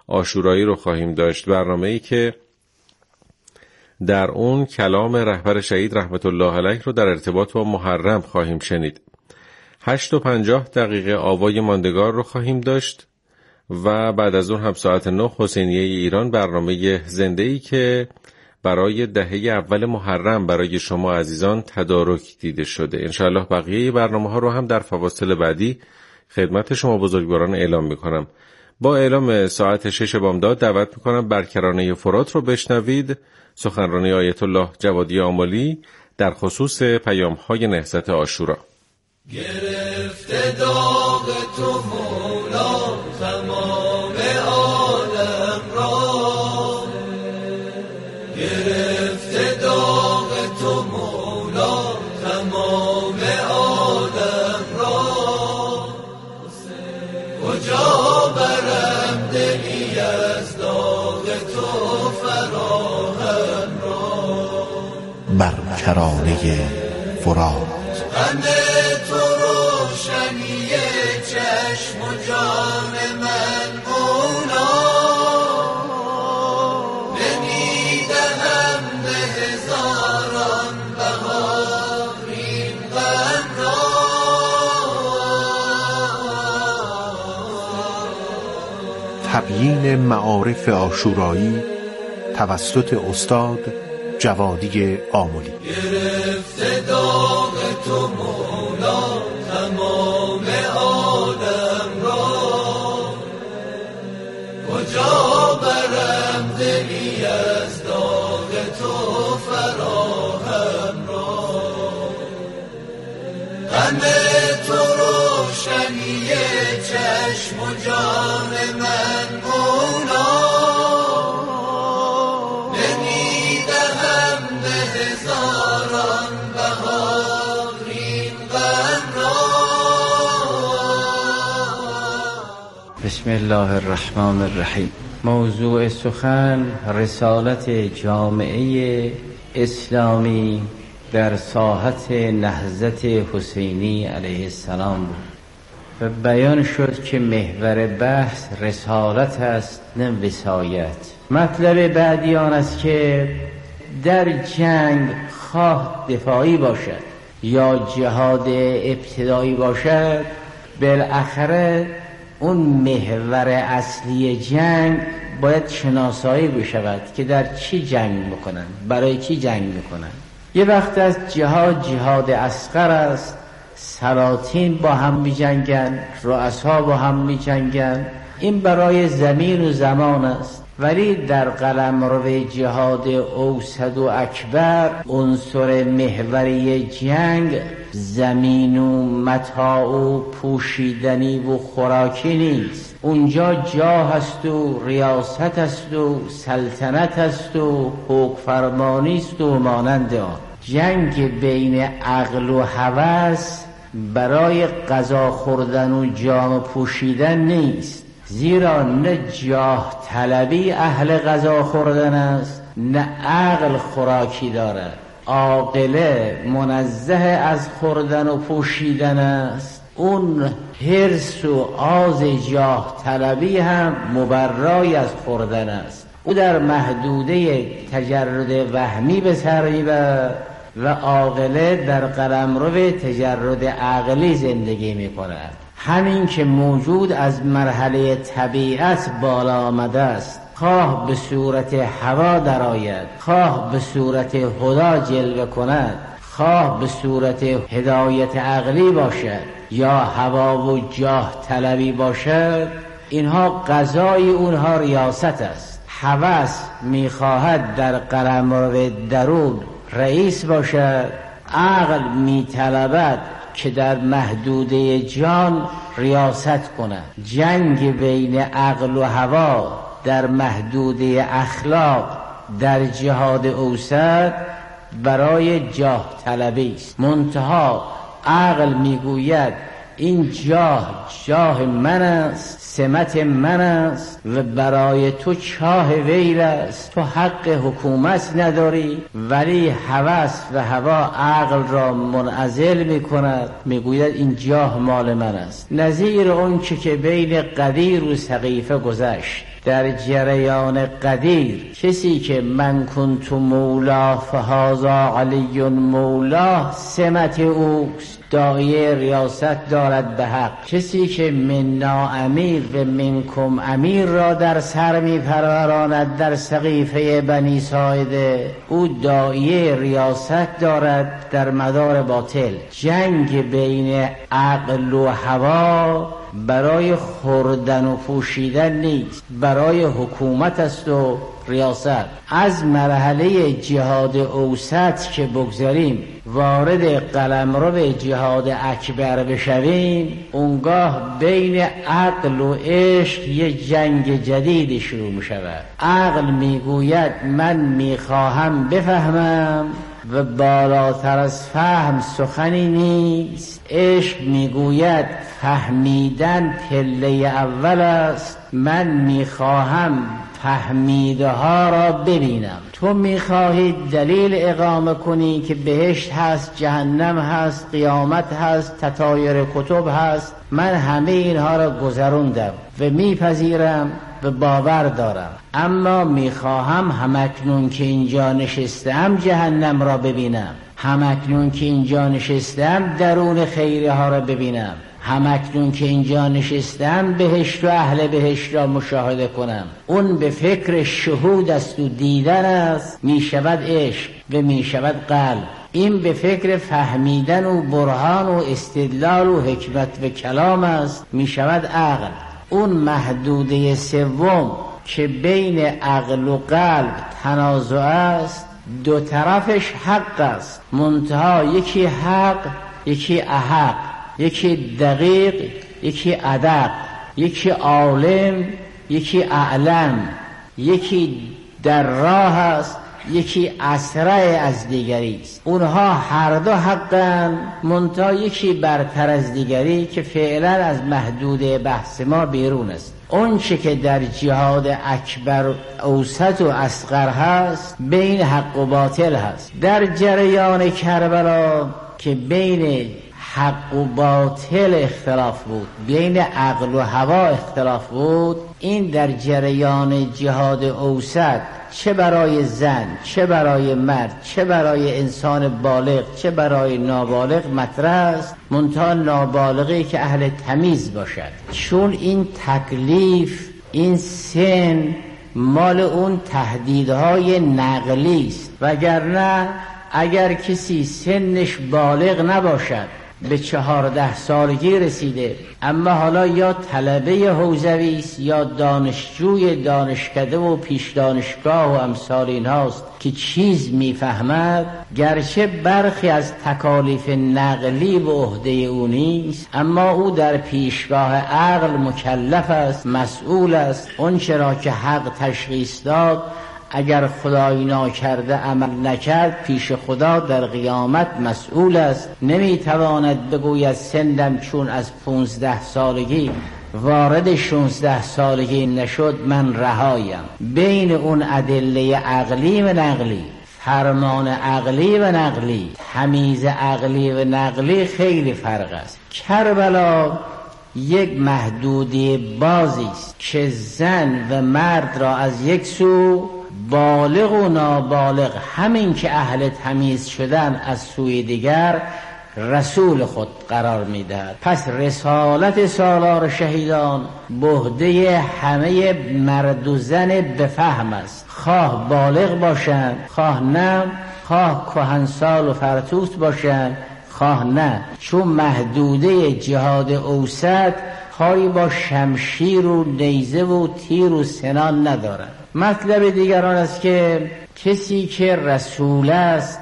عاشورایی رو خواهیم داشت، برنامه‌ای که در اون کلام رهبر شهید رحمت الله علیه رو در ارتباط با محرم خواهیم شنید. 8:50 آوای ماندگار رو خواهیم داشت و بعد از اون هم ساعت 9 حسینیه ایران، برنامه زنده‌ای که برای دهه اول محرم برای شما عزیزان تدارک دیده شده. انشاءالله بقیه برنامه‌ها رو هم در فواصل بعدی خدمت شما بزرگواران اعلام می‌کنم. با اعلام ساعت 6 بامداد دعوت می‌کنم بر کرانه فرات رو بشنوید، سخنرانی آیت الله جوادی آملی در خصوص پیام‌های نهضت عاشورا. گرفته داغ تو مولا تمام عالم را، گرفته داغ تو مولا تمام عالم را، کجا برم دلی از داغ تو فراهم را. بر کرانه فرات تو روشنی چشم و جان من مولا، نمیدهم به هزاران بهار این غم را. تبیین معارف عاشورایی توسط استاد جوادی آملی. گرفته داغ تو مولا تمام عالم را، کجا برم دلی از داغ تو فراهم را. غم تو روشنی چشم و جان من مولا، بسم الله الرحمن الرحیم. موضوع سخن رسالت جامعه اسلامی در ساحت نهضت حسینی علیه السلام بود و بیان شد که محور بحث رسالت است نه وصایت. مطلب بعدی آن است که در جنگ خواه دفاعی باشد یا جهاد ابتدایی باشد، بالاخره اون محور اصلی جنگ باید شناسایی بشود که در چی جنگ میکنن، برای چی جنگ میکنن. یه وقت از جهاد اصغر است، سلاطین با هم میجنگن، رؤسا با هم میجنگن، این برای زمین و زمان است. ولی در قلمرو جهاد اوسط و اکبر عنصر محوری جنگ زمین و متاع و پوشیدنی و خوراکی نیست. اونجا جاه هست و ریاست هست و سلطنت هست و حکم فرمانی است و مانند آن. جنگ بین عقل و هوس برای غذا خوردن و جام پوشیدن نیست، زیرا نه جاه طلبی اهل غذا خوردن است نه عقل خوراکی دارد. عاقله منزه از خوردن و پوشیدن است، اون حرص و آز جاه طلبی هم مبرای از خوردن است. او در محدوده تجرد وهمی به سر میبرد و عاقله در قلمرو تجرد عقلی زندگی میکند. همین که موجود از مرحله طبیعت بالا آمده است، خواه به صورت هوا درآید، خواه به صورت هدا جلوه کند، خواه به صورت هدایت عقلی باشد یا هوا و جاه طلبی باشد، اینها غذای اونها ریاست است. هوس میخواهد در قلمرو درون رئیس باشد، عقل میطلبد که در محدوده جان ریاست کند. جنگ بین عقل و هوا در محدوده اخلاق در جهاد اوسط برای جاه طلبی است. منتها عقل میگوید این جاه من است، سمت من است و برای تو چاه ویل است، تو حق حکومت نداری. ولی هوس و هوا عقل را منعزل میکند، میگوید این جاه مال من است. نظیر اون که بین قدیر و سقیفه گذشت. در جریان قدیر کسی که من کنت مولا فهذا علی مولا سمت اوست، داعیه ریاست دارد به حق. کسی که منا امیر و منکم امیر را در سر می پروراند در سقیفه بنی ساعده، او داعیه ریاست دارد در مدار باطل. جنگ بین عقل و هوا برای خوردن و پوشیدن نیست، برای حکومت است و ریاست. از مرحله جهاد اوسط که بگذاریم وارد قلمرو به جهاد اکبر بشویم، اونگاه بین عقل و عشق یک جنگ جدید شروع می شود. عقل میگوید من میخواهم بفهمم و بالاتر از فهم سخنی نیست. عشق میگوید فهمیدن پله اول است، من میخواهم فهمیده ها را ببینم. تو میخواهی دلیل اقامه کنی که بهشت هست، جهنم هست، قیامت هست، تطایر کتب هست. من همه اینها را گذروندم و میپذیرم و باور دارم، اما میخواهم همکنون که اینجا نشستم جهنم را ببینم، همکنون که اینجا نشستم درون خیره ها را ببینم، همکنون که اینجا نشستم بهشت و اهل بهشت را مشاهده کنم. اون به فکر شهود است و دیدن است، می شود عشق و می شود قلب. این به فکر فهمیدن و برهان و استدلال و حکمت و کلام است، می شود عقل. اون محدوده سوم که بین عقل و قلب تنازع است، دو طرفش حق است، منتها یکی حق یکی احق، یکی دقیق یکی ادق، یکی عالم یکی اعلم، یکی در راه است یکی اسرع از دیگری است. اونها هر دو حقن، منتها یکی برتر از دیگری که فعلا از محدوده بحث ما بیرون است. اون چه که در جهاد اکبر اوسط و اصغر هست بین حق و باطل هست. در جریان کربلا که بین حق و باطل اختلاف بود، بین عقل و هوا اختلاف بود، این در جریان جهاد اوسط چه برای زن، چه برای مرد، چه برای انسان بالغ، چه برای نابالغ مطرح است، منتها نابالغی که اهل تمیز باشد. چون این تکلیف، این سن مال اون تهدیدهای نقلی است، وگرنه اگر کسی سنش بالغ نباشد، به 14 سالگی رسیده اما حالا یا طلبه حوزوی است یا دانشجوی دانشکده و پیش دانشگاه و امثال این هاست که چیز میفهمد، گرچه برخی از تکالیف نقلی به عهده او نیست، اما او در پیشگاه عقل مکلف است، مسئول است. اون چرا که حق تشخیص داد، اگر خدایی ناکرده عمل نکرد پیش خدا در قیامت مسئول است. نمیتواند بگوید سندم چون از 15 سالگی وارد 16 سالگی نشد من رهایم. بین اون ادله عقلی و نقلی، فرمان عقلی و نقلی، تمیز عقلی و نقلی خیلی فرق است. کربلا یک محدودی بازی است که زن و مرد را از یک سو، بالغ و نابالغ همین که اهل تمیز شدن از سوی دیگر رسول خود قرار میدهد. پس رسالت سالار شهیدان بهده همه مرد و زن بفهم است، خواه بالغ باشند خواه نه، خواه کهنسال و فرتوت باشند خواه نه، چون محدوده جهاد اوسط کاری با شمشیر و نیزه و تیر و سنان ندارد. مطلب دیگران است که کسی که رسول است،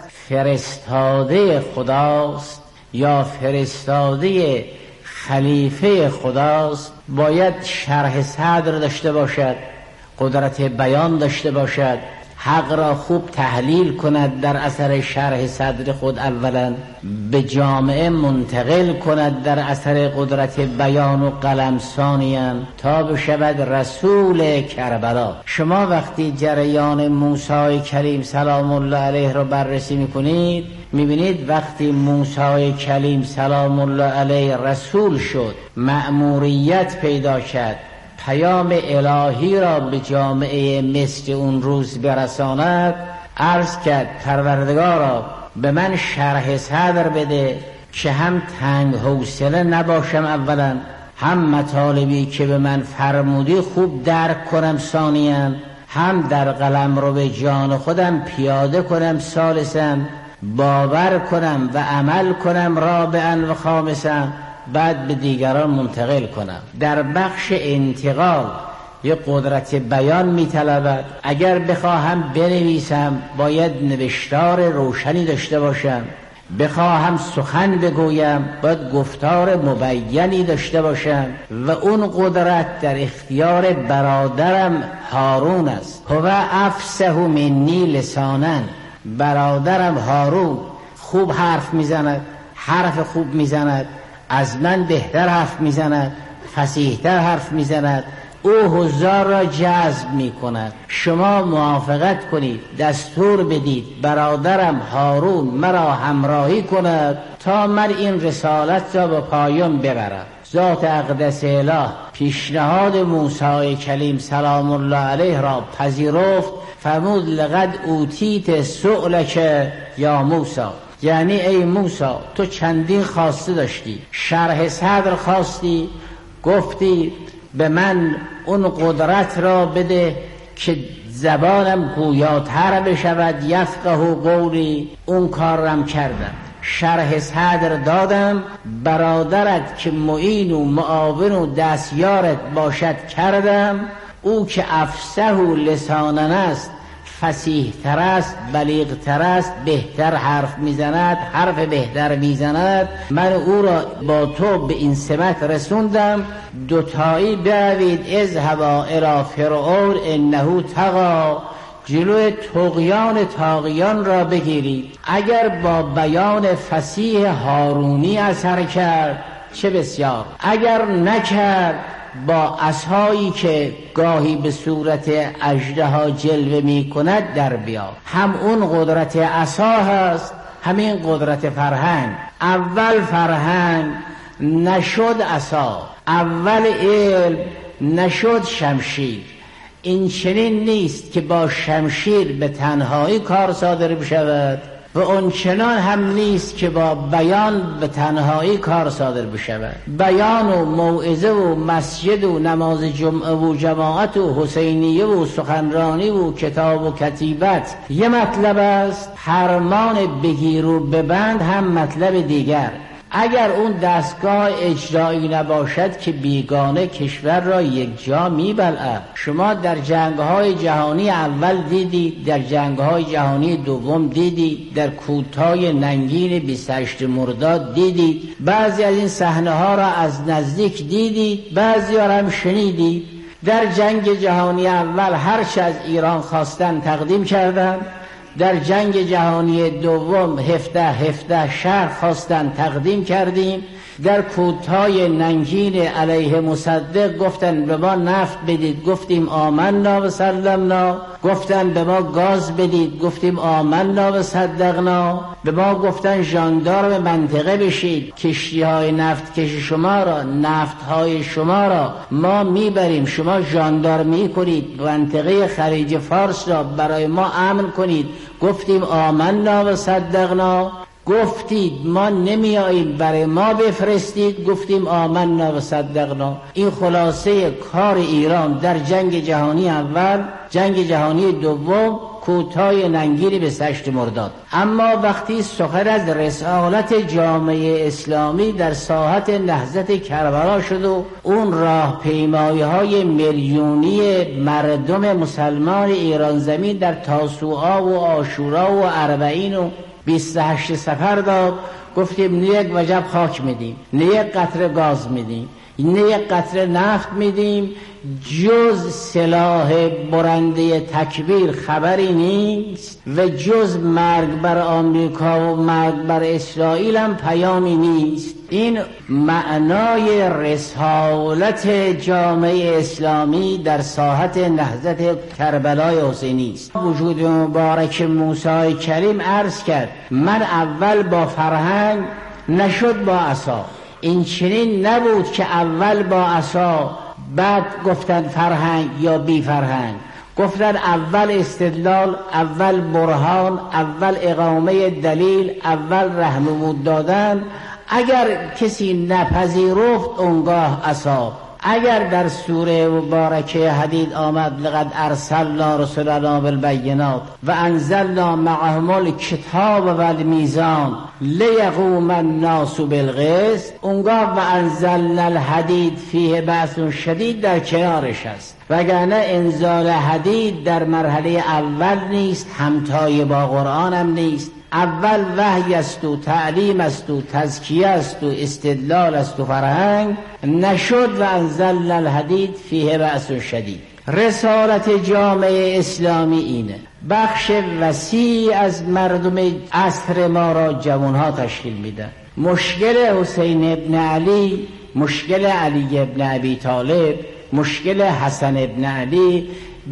فرستاده خداست یا فرستاده خلیفه خداست، باید شرح صدر داشته باشد، قدرت بیان داشته باشد، حق را خوب تحلیل کند، در اثر شرح صدر خود اولا به جامعه منتقل کند در اثر قدرت بیان و قلم ثانیاً تا بشود رسول کربلا. شما وقتی جریان موسی کلیم سلام الله علیه رو بررسی میکنید، میبینید وقتی موسی کلیم سلام الله علیه رسول شد، مأموریت پیدا کرد، پیام الهی را به جامعه مصر اون روز برساند، عرض کرد پروردگارا به من شرح صدر بده که هم تنگ حوصله نباشم اولا، هم مطالبی که به من فرمودی خوب درک کنم ثانیاً، هم در قلم رو به جان خودم پیاده کنم ثالثاً، باور کنم و عمل کنم رابعاً و خامساً، بعد به دیگران منتقل کنم. در بخش انتقال یه قدرت بیان می‌طلبد. اگر بخواهم بنویسم باید نوشتار روشنی داشته باشم، بخواهم سخن بگویم باید گفتار مبینی داشته باشم و اون قدرت در اختیار برادرم هارون است. هو افصح منی لسانا، برادرم هارون خوب حرف میزند، حرف خوب میزند، از من بهتر حرف میزند، فصیحتر حرف میزند، او حضار را جذب می کند. شما موافقت کنید، دستور بدید برادرم هارون مرا همراهی کند تا من این رسالت را به پایان ببرم. ذات اقدس اله پیشنهاد موسی کلیم سلام الله علیه را پذیرفت، فرمود لقد اوتیت سؤلک یا موسی، یعنی ای موسی تو چندین خواسته داشتی، شرح صدر خواستی، گفتی به من اون قدرت را بده که زبانم گویاتر بشود، یفقه قولی، اون کارم کردم، شرح صدر دادم، برادرت که معین و معاون و دستیارت باشد کردم، او که افصح لسانا است، فصیح تر است، بلیغ تر است، بهتر حرف میزند، حرف بهتر میزند، من او را با تو به این سمت رسوندم، دوتایی بروید اذهبا الی فرعون انه طغی، جلوی طغیان طاغیان را بگیرید. اگر با بیان فصیح هارونی اثر کرد چه بسیار، اگر نکرد با عصایی که گاهی به صورت اژدها جلوه می کند در بیا. هم اون قدرت عصا هست، همین قدرت فرهنگ. اول فرهنگ نشد عصا، اول علم نشد شمشیر. این چنین نیست که با شمشیر به تنهایی کار صادر بشود و اون چنان هم نیست که با بیان به تنهایی کار صادر بشود. بیان و موعظه و مسجد و نماز جمعه و جماعت و حسینیه و سخنرانی و کتاب و کتیبت یه مطلب است، فرمان بگیر و ببند هم مطلب دیگر. اگر اون دستگاه اجرایی نباشد که بیگانه کشور را یک جا میبلعد. شما در جنگ‌های جهانی اول دیدید، در جنگ‌های جهانی دوم دیدید، در کودتای ننگین 28 مرداد دیدید، بعضی از این صحنه‌ها را از نزدیک دیدید، بعضی را هم شنیدید. در جنگ جهانی اول هر چه از ایران خواستن تقدیم کردند، در جنگ جهانی دوم 17 شهر خواستن تقدیم کردیم. در کودتای ننگین علیه مصدق گفتن به ما نفت بدید، گفتیم آمنا و سلمنا. گفتن به ما گاز بدید، گفتیم آمنا و صدقنا. به ما گفتن ژاندارم منطقه بشید، کشتی های نفت کشی شما را، نفت های شما را ما میبریم، شما ژاندارمی کنید، منطقه خلیج فارس را برای ما امن کنید. گفتیم آمنا و صدقنا. گفتید ما نمیاییم، برای ما بفرستید، گفتیم آمنا و صدقنا. این خلاصه کار ایران در جنگ جهانی اول. جنگ جهانی دوم کودتای ننگین 28 مرداد. اما وقتی سخن از رسالت جامعه اسلامی در ساحت نهضت کربلا شد و اون راهپیمایی های میلیونی مردم مسلمان ایران زمین در تاسوعا و عاشورا و اربعین و 28 سفر داد، گفتیم نه یک وجب خاک میدیم، نه یک قطره گاز میدیم، نه یک قطره نفت میدیم، جز سلاح برنده تکبیر خبری نیست و جز مرگ بر آمریکا و مرگ بر اسرائیل هم پیامی نیست. این معنای رسالت جامعه اسلامی در ساحت نهضت کربلای حسینی است. وجود مبارک موسی کریم عرض کرد من اول با فرهنگ نشد با عصا. این چنین نبود که اول با عصا بعد گفتن فرهنگ یا بی فرهنگ. گفتن اول استدلال، اول برهان، اول اقامه دلیل، اول رهنمود دادن. اگر کسی نپذیرفت اونگاه عصا. اگر در سوره مبارکه حدید آمد لقد ارسلنا رسلنا بالبینات و انزلنا معهم الکتاب و المیزان لیقوم الناس بالقسط، اونگاه و انزلنا الحدید فیه بأس شدید در کنارش است. وگرنه انزال حدید در مرحله اول نیست، همتای با قرآن هم نیست. اول وحی است و تعلیم است و تزکیه است و استدلال است و فرهنگ. نشد و انزلنا الحدید فیه بأس شدید. رسالت جامعه اسلامی اینه. بخش وسیع از مردم عصر ما را جوانها تشکیل میدن. مشکل حسین ابن علی، مشکل علی ابن ابی طالب، مشکل حسن ابن علی،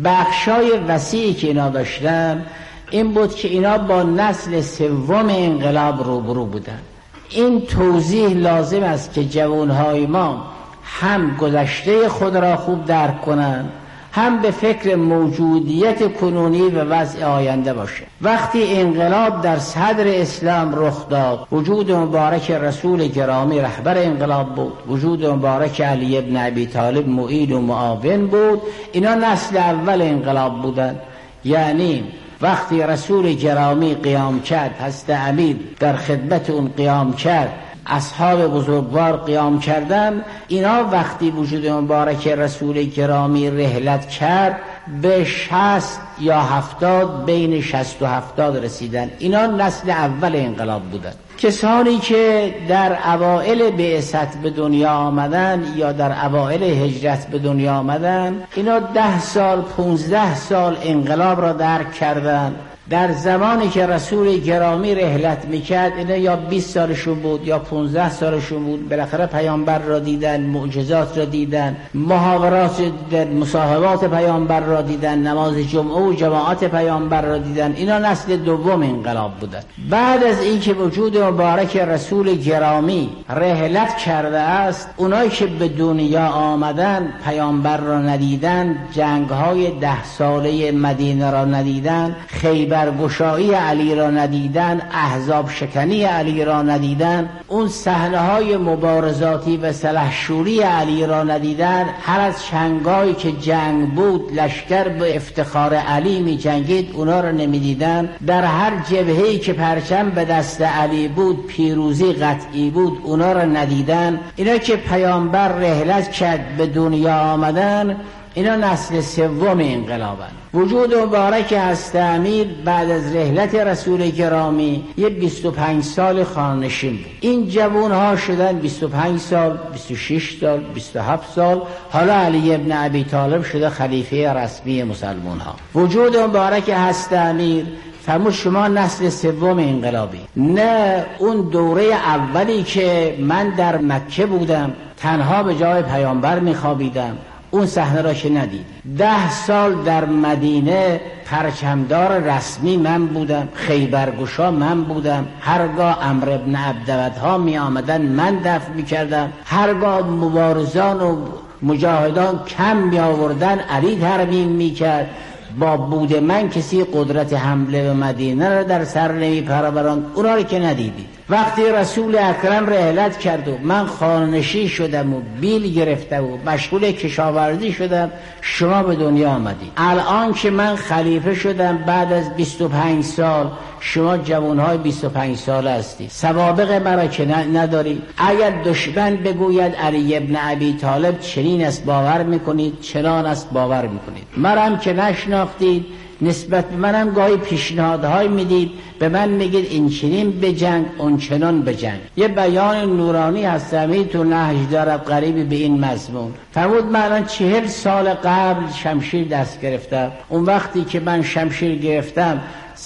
بخشای وسیعی که اینا داشتن این بود که اینا با نسل سوم انقلاب روبرو بودن. این توضیح لازم است که جوانهای ما هم گذشته خود را خوب درک کنند، هم به فکر موجودیت کنونی و وضع آینده باشه. وقتی انقلاب در صدر اسلام رخ داد، وجود مبارک رسول گرامی رهبر انقلاب بود، وجود مبارک علی ابن ابی طالب معین و معاون بود. اینا نسل اول انقلاب بودن. یعنی وقتی رسول گرامی قیام کرد، حضرت امیر در خدمت اون قیام کرد، اصحاب بزرگوار قیام کردن، اینا وقتی وجود مبارک رسول گرامی رحلت کرد به 60 یا 70، بین 60 و 70 رسیدن. اینا نسل اول انقلاب بودن. کسانی که در اوائل بعثت به دنیا آمدن یا در اوائل هجرت به دنیا آمدن، اینا 10 سال 15 سال انقلاب را درک کردن. در زمانی که رسول گرامی رحلت میکرد اینا یا 20 سالشون بود یا 15 سالشون بود. بالاخره پیامبر را دیدن، معجزات را دیدن، محاورات دیدن، مصاحبات پیامبر را دیدن، نماز جمعه و جماعت پیامبر را دیدن. اینا نسل دوم انقلاب بودن. بعد از اینکه وجود مبارک رسول گرامی رحلت کرده است، اونایی که به دنیا آمدن پیامبر را ندیدن، جنگ‌های 10 ساله مدینه را ندیدن، خیبر گشایی علی را ندیدن، احزاب شکنی علی را ندیدن، اون صحنه‌های مبارزاتی و سلحشوری علی را ندیدن، هر از چنگایی که جنگ بود لشکر به افتخار علی می جنگید اونا را نمیدیدن. در هر جبهه‌ای که پرچم به دست علی بود پیروزی قطعی بود اونا را ندیدن. اینا که پیامبر رحلت کرد به دنیا آمدن، اینا نسل سوم انقلابن. وجود مبارک حضرت امیر بعد از رحلت رسول گرامی یه 25 سال خانشین بود. این جوانها شدن 25 سال، 26 سال، 27 سال. حالا علی ابن ابی طالب شده خلیفه رسمی مسلمان ها. وجود مبارک حضرت امیر فرمود شما نسل سوم انقلابی. نه اون دوره اولی که من در مکه بودم تنها به جای پیامبر میخوابیدم، اون صحنه را که ندید. 10 سال در مدینه پرچمدار رسمی من بودم، خیبرگشا من بودم، هرگاه عمرو بن عبدودها می آمدن من دفع می کردم، هرگاه مبارزان و مجاهدان کم می آوردن علی ترمیم می کرد. با بود من کسی قدرت حمله به مدینه را در سر نمی پروراند. اونا رو که ندیدید. وقتی رسول اکرم رحلت کرد و من خانشین شدم و بیل گرفتم و مشغول کشاورزی شدم، شما به دنیا آمدید. الان که من خلیفه شدم بعد از 25 سال، شما جوانهای 25 سال هستید، سوابق مرا که ندارید. اگر دشمن بگوید علی ابن ابی طالب چنین است باور میکنید، چنان است باور میکنید. مرم که نشناختید، نسبت به منم گاهی پیشنهادهای میدید، به من میگید این چنین بجنگ اون چنان بجنگ. یه بیان نورانی هست تو نهج دارد قریب به این مضمون. فرمود من الان 40 سال قبل شمشیر دست گرفتم. اون وقتی که من شمشیر گرفتم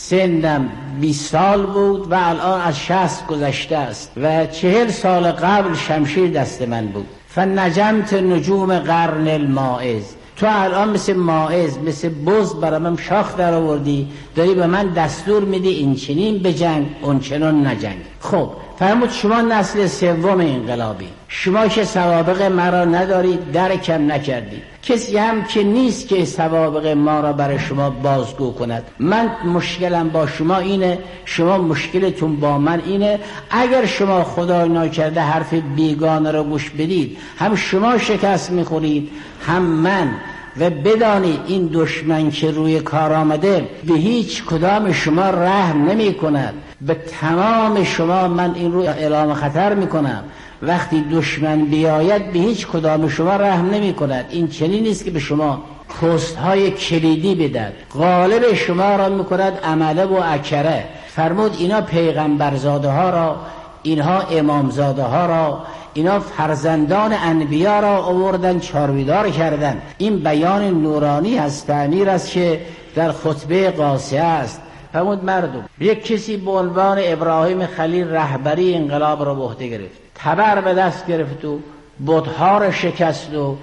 سنم 20 سال بود و الان از 60 گذشته است و 40 سال قبل شمشیر دست من بود. فنجمت نجوم قرن الماعز. تو الان مثل ماعز، مثل بز برای من شاخ در آوردی، داری به من دستور میدی این چنین بجنگ اون چنان نجنگ. خب فرمود شما نسل سوم انقلابی، شما که سوابق مرا ندارید، درکم نکردید، کسی هم که نیست که سوابق ما را برای شما بازگو کند. من مشکلم با شما اینه، شما مشکلتون با من اینه. اگر شما خدای ناکرده حرف بیگانه را گوش بدید، هم شما شکست میخورید هم من. و بدانید این دشمن که روی کار آمده به هیچ کدام شما رحم نمی کند. به تمام شما من این رو اعلام خطر می کنم، وقتی دشمن بیاید به هیچ کدام شما رحم نمی کند. این چنین نیست که به شما پست های کلیدی بدهد، غالب شما را می کند عمله و اکره. فرمود اینا پیغمبرزاده ها را، اینها امامزاده ها را، اینا فرزندان انبیا را آوردن چاربیدار کردن. این بیان نورانی از تعمیر است که در خطبه قاصه است. فرمود مردم، یک کسی به عنوان ابراهیم خلیل رهبری انقلاب را به عهده گرفت، تبر به دست گرفت و بت‌ها را شکست و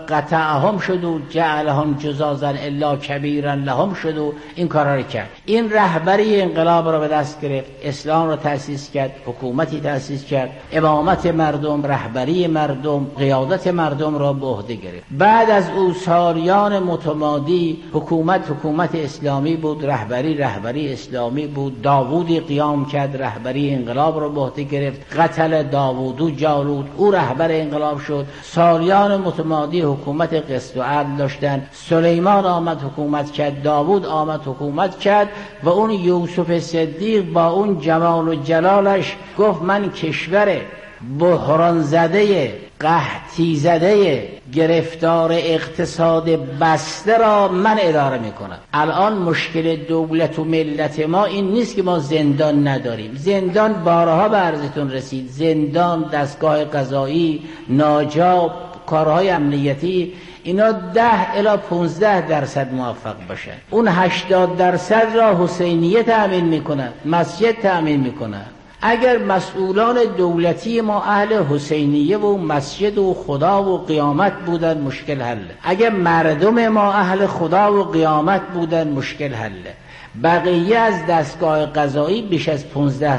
قطعهم شد و جعلهم جزازا الا کبیرا لهم شد و این کارا را کرد. این رهبری انقلاب را به دست گرفت، اسلام را تأسیس کرد، حکومتی تأسیس کرد، امامت مردم، رهبری مردم، قیادت مردم را به عهده گرفت. بعد از او سالیان متمادی حکومت اسلامی بود، رهبری اسلامی بود. داوودی قیام کرد، رهبری انقلاب را به عهده گرفت، قتل داوود و جالوت، او رهبر انقلاب شد. سالیان متمادی حکومت قسط و عدل داشتن. سلیمان آمد حکومت کرد، داوود آمد حکومت کرد و اون یوسف صدیق با اون جمال و جلالش گفت من کشور بحران زده، قحطی زده، گرفتار اقتصاد بسته را من اداره میکنم. الان مشکل دولت و ملت ما این نیست که ما زندان نداریم. زندان بارها به عرضتون رسید، زندان، دستگاه قضایی، ناجا، کارهای امنیتی، اینا 10 الی 15% موفق باشن. اون 80% را حسینیه تأمین میکنن، مسجد تأمین میکنن. اگر مسئولان دولتی ما اهل حسینیه و مسجد و خدا و قیامت بودن مشکل حله. اگر مردم ما اهل خدا و قیامت بودن مشکل حله. بقیه از دستگاه قضایی بیش از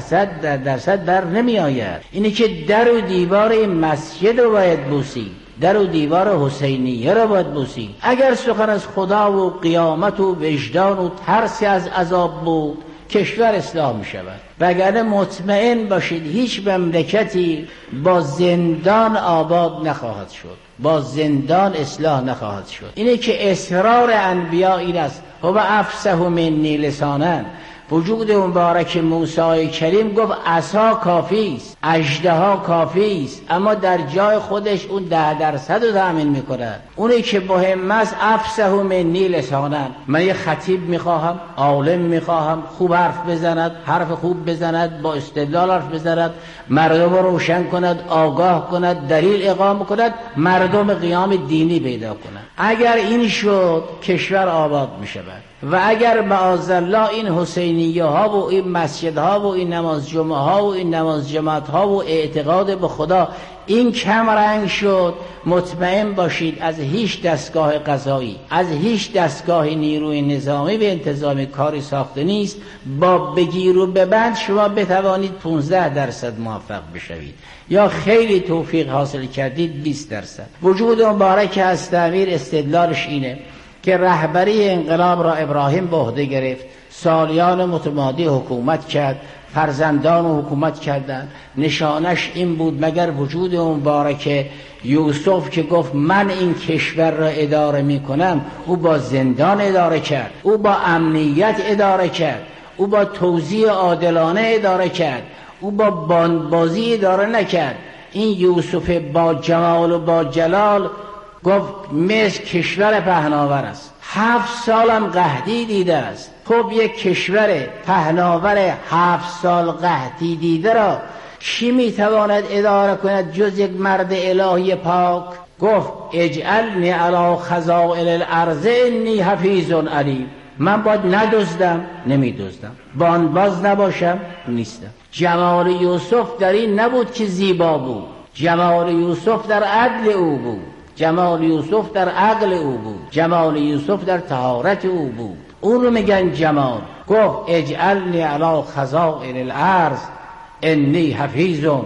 15% در نمی آید. اینه که در و دیوار مسجد رو باید بوسید، در و دیوار حسینیه رو باید بوسید. اگر سخن از خدا و قیامت و وجدان و ترسی از عذاب بود، کشور اصلاح می شود. وگرنه مطمئن باشید هیچ مملکتی با زندان آباد نخواهد شد، با زندان اصلاح نخواهد شد. اینه که اصرار انبیا این است. و افصح منی لسانا، وجود مبارک موسی کریم گفت عصا کافی است، اژدها کافی است، اما در جای خودش اون 10% رو تأمین میکنه. اونی که مهم است افصح منی لسانا، من یه خطیب میخواهم، عالم میخواهم، خوب حرف بزند، حرف خوب بزند، با استدلال حرف بزند، مردم رو روشن کند، آگاه کند، دلیل اقامه کند، مردم قیام دینی پیدا کند. اگر این شد کشور آباد میشود. و اگر معاذالله این حسینیه ها و این مسجد ها و این نماز جمعه ها و این نماز جماعت ها و اعتقاد به خدا این کم رنگ شد، مطمئن باشید از هیچ دستگاه قضایی، از هیچ دستگاه نیروی نظامی به انتظامی کاری ساخته نیست. با بگیر و ببند شما بتوانید 15% موفق بشوید، یا خیلی توفیق حاصل کردید 20%. وجود مبارک از تعمیر استدلالش اینه که رهبری انقلاب را ابراهیم به عهده گرفت، سالیان متمادی حکومت کرد، فرزندان حکومت کردند. نشانش این بود مگر وجود مبارک یوسف که گفت من این کشور را اداره می کنم، او با زندان اداره کرد، او با امنیت اداره کرد، او با توزیع عادلانه اداره کرد، او با باندبازی اداره نکرد. این یوسف با جمال و با جلال گفت مصر کشور پهناور است، 7 سالم قحطی دیده است. خب یک کشور پهناور 7 سال قحطی دیده را کی میتواند اداره کند جز یک مرد الهی پاک؟ گفت اجعلنی علی خزائن الارض انی حفیظ علیم. من باید ندزدم، نمیدزدم، بانباز نباشم، نیستم. جمال یوسف در این نبود که زیبا بود، جمال یوسف در عدل او بود، جمال یوسف در عقل او بود، جمال یوسف در طهارت او بود. اون رو میگن جمال. گفت اجعلنی علی خزائن الارض انی حفیظ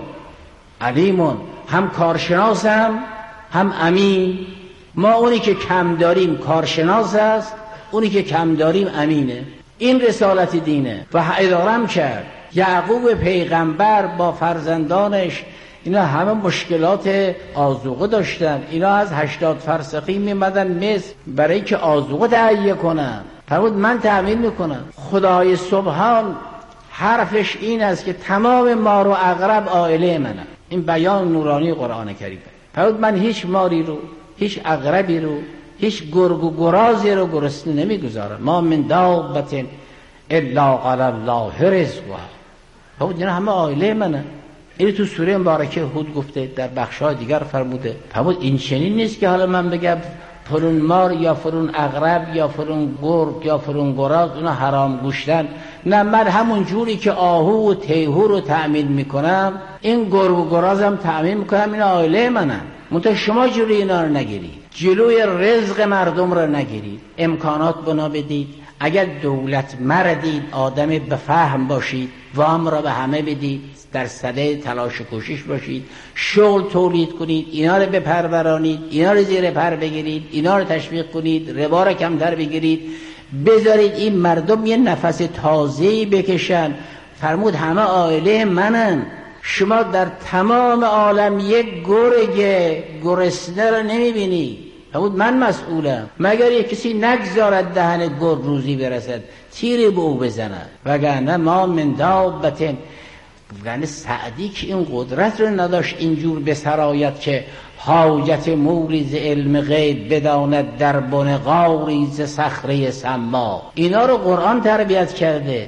علیم، هم کارشناسم هم امین. ما اونی که کم داریم کارشناس است، اونی که کم داریم امینه. این رسالت دینه. و ادارم کرد یعقوب پیغمبر با فرزندانش، اینا همه مشکلات آذوقه داشتن. اینا از 80 فرسخی میمدن مصر برای که آذوقه تهیه کنن. فرمود من تأمین میکنم. خدای سبحان حرفش این است که تمام مار و عقرب عائله منم. این بیان نورانی قرآن کریمه. فرمود من هیچ ماری رو، هیچ عقربی رو، هیچ گرگ و گرازی رو گرسنه نمیگذارم. ما من دابة الا علی الله رزقها. فرمود اینا همه عائله منم. این تو سوره مبارکه هود گفته، در بخش‌های دیگر فرموده. فرمود این چنین نیست که حالا من بگم فرون مار یا فرون عقرب یا فرون گرگ یا فرون گراز اونا حرام گوشتن. نه، من همون جوری که آهو و تیهو رو تأمین میکنم، این گرگ و گرازم تأمین میکنم. این عائله منم. منتها شما جلوی اینا رو نگیرید، جلوی رزق مردم رو نگیرید، امکانات بنا بدید. اگر دولت مردید، آدم به فهم باشید، وام را به همه بدید، در صده تلاش و کوشش باشید، شغل تولید کنید، اینا رو بپرورانید، اینا رو زیر پر بگیرید، اینا رو تشویق کنید، ربا رو کمتر بگیرید، بذارید این مردم یه نفس تازه‌ای بکشن. فرمود همه عائله منن. شما در تمام عالم یک گرگ گرسنه رو نمیبینی. فرمود من مسئولم. مگر یک کسی نگذارد دهن گرگ روزی برسد، تیری به او بزند. وگرنه ما من دابة. یعنی سعدی که این قدرت رو نداشت اینجور بسرایت که حاجت موری ز علم غیب بداند در بن غاری ز صخره سما. اینا رو قرآن تربیت کرده.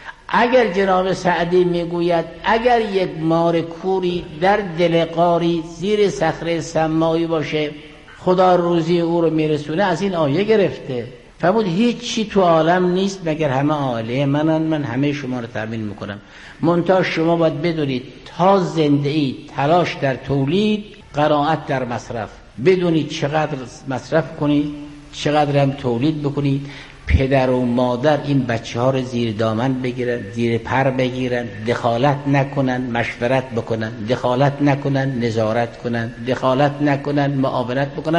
اگر جناب سعدی میگوید اگر یک مار کوری در دل غاری زیر صخره سمایی باشه خدا روزی او رو میرسونه، از این آیه گرفته. فرمود هیچ چی تو عالم نیست مگر همه عائله منن، من همه شما رو تأمین میکنم. منتها شما باید بدونید تا زنده اید تلاش در تولید، قناعت در مصرف. بدونید چقدر مصرف کنید، چقدر هم تولید بکنید. پدر و مادر این بچه ها رو زیر دامن بگیرن، زیر پر بگیرن، دخالت نکنن، مشورت بکنن، دخالت نکنن، نظارت کنن، دخالت نکنن، معاونت بکنن،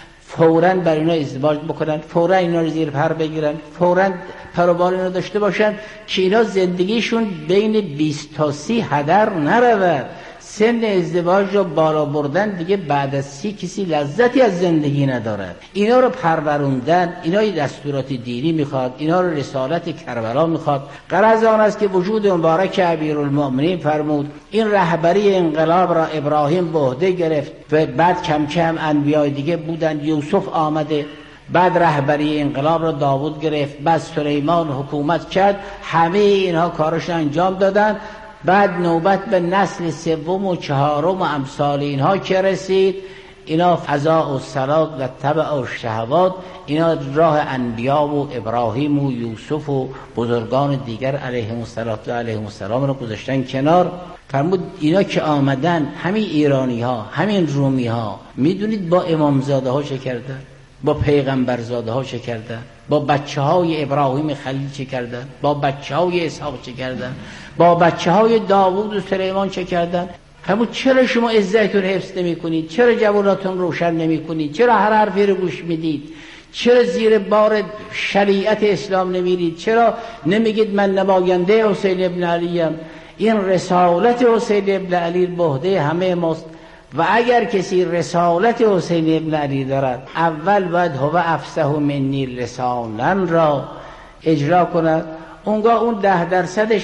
فوراً بر اینا ازدواج بکنن، فوراً اینا رو زیر پر بگیرن، فوراً پروبال اینا داشته باشن که اینا زندگیشون بین 20 تا 30 هدر نرود. سن ازدواج رو بالا بردن دیگه بعد از 30 کسی لذتی از زندگی ندارد. اینا رو پروروندن، اینا دستورات دینی میخواد، اینا رو رسالت کربلا میخواد. غرض آن است که وجود مبارک امیرالمؤمنین فرمود این رهبری انقلاب را ابراهیم به عهده گرفت و بعد کم کم انبیای دیگه بودن. یوسف آمده، بعد رهبری انقلاب را داوود گرفت، بعد سلیمان حکومت کرد. همه اینها کارش انجام دادن. بعد نوبت به نسل سوم و چهارم و امثال اینها که رسید، اینا فضا و صلات و تبع و شهوات، اینا راه انبیا و ابراهیم و یوسف و بزرگان دیگر علیهم السلام رو گذاشتن کنار. فرمود اینا که آمدن، همین ایرانی ها، همین رومی ها، میدونید با امامزاده ها چه کردن؟ با پیغمبرزاده ها چه کردن؟ با بچه های ابراهیم خلیل چه کردن؟ با بچه های اسحاق چه کردن؟ با بچه های داوود و سلیمان چه کردن؟ همون چرا شما عزتتون حفظ نمی کنید؟ چرا جواناتون روشن نمی کنید؟ چرا هر حرفی رو گوش میدید؟ چرا زیر بار شریعت اسلام نمیرید؟ چرا نمیگید من نماینده حسین ابن علیم؟ این رسالت حسین ابن علی به عهده همه ماست. و اگر کسی رسالت حسین ابن علی دارد، اول باید هو افصح منی لسانا را اجرا کند. اونگاه اون 10%ش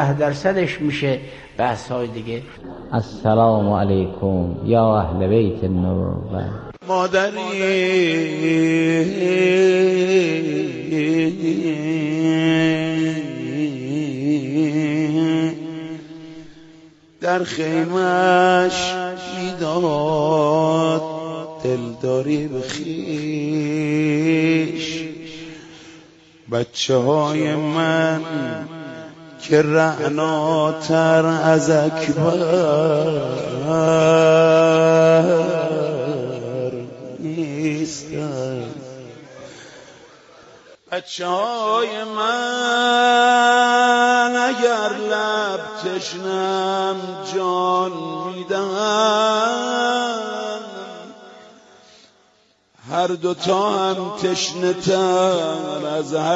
15%ش میشه بحث‌های دیگه. السلام علیکم یا اهل بیت النور. مادری در خیمش میداد دلداری به خویش. بچه های من که رعناتر از اکبر نیستن. بچه های من اگر لب تشنم جان میدم، هر دوتا هم تشنه تر از